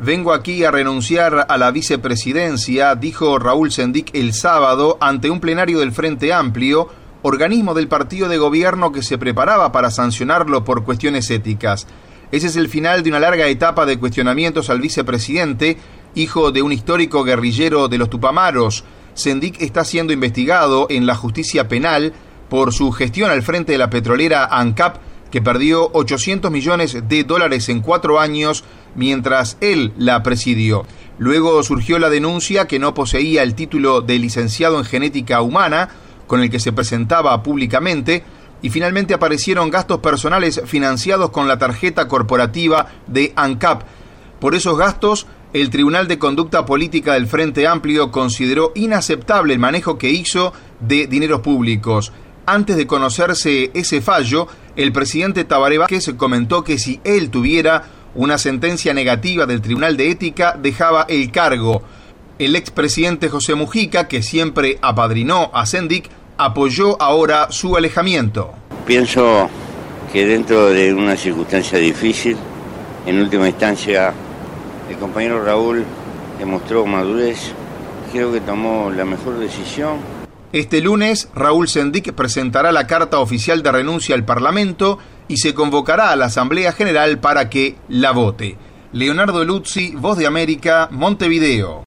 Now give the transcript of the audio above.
Vengo aquí a renunciar a la vicepresidencia, dijo Raúl Sendic el sábado ante un plenario del Frente Amplio, organismo del partido de gobierno que se preparaba para sancionarlo por cuestiones éticas. Ese es el final de una larga etapa de cuestionamientos al vicepresidente, hijo de un histórico guerrillero de los Tupamaros. Sendic está siendo investigado en la justicia penal por su gestión al frente de la petrolera ANCAP, que perdió $800 millones en 4 años mientras él la presidió. Luego surgió la denuncia que no poseía el título de licenciado en genética humana, con el que se presentaba públicamente, y finalmente aparecieron gastos personales financiados con la tarjeta corporativa de ANCAP. Por esos gastos, el Tribunal de Conducta Política del Frente Amplio consideró inaceptable el manejo que hizo de dineros públicos. Antes de conocerse ese fallo, el presidente Tabaré Vázquez comentó que si él tuviera una sentencia negativa del Tribunal de Ética, dejaba el cargo. El expresidente José Mujica, que siempre apadrinó a Sendic, apoyó ahora su alejamiento. Pienso que dentro de una circunstancia difícil, en última instancia, el compañero Raúl demostró madurez, creo que tomó la mejor decisión. Este lunes, Raúl Sendic presentará la carta oficial de renuncia al Parlamento y se convocará a la Asamblea General para que la vote. Leonardo Luzzi, Voz de América, Montevideo.